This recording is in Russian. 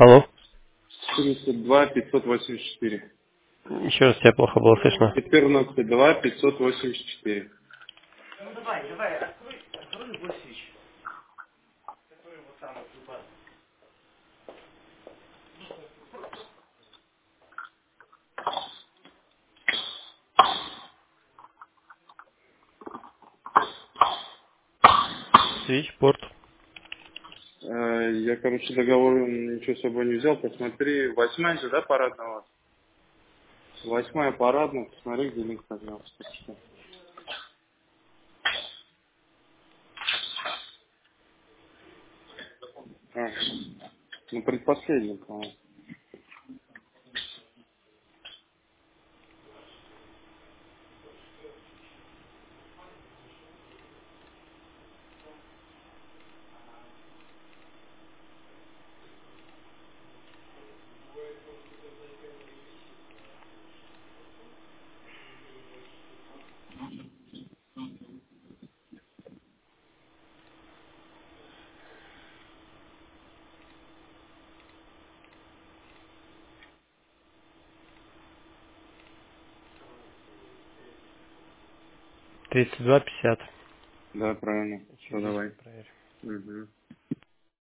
Алло. 72 584. Еще раз тебя плохо было слышно. 14 2 584. Свитчпорт. Я, короче, договор ничего с собой не взял. Посмотри, 8 же, да, парадная у вас? 8 парадная, посмотри, где линк, пожалуйста. Что. А, ну, предпоследний, по-моему. 32,50. Да, правильно. Еще Все, здесь давай. проверь. Угу.